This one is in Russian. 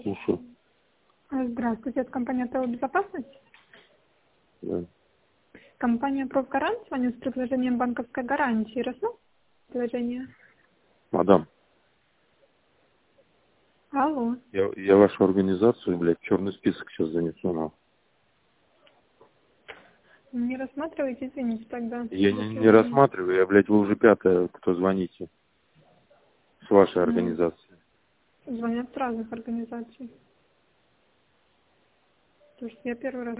слушаю. Здравствуйте, это компания ТО «Безопасность». Да. Компания «Профгарант» звонит с предложением банковской гарантии. Рассмотрите предложение? Мадам, Алло. я вашу организацию, блядь, в черный список сейчас занесу, но. Не рассматривайте, извините тогда. Я не рассматриваю, блядь, вы уже пятая, кто звоните с вашей организации. Звонят с разных организаций. То есть я первый раз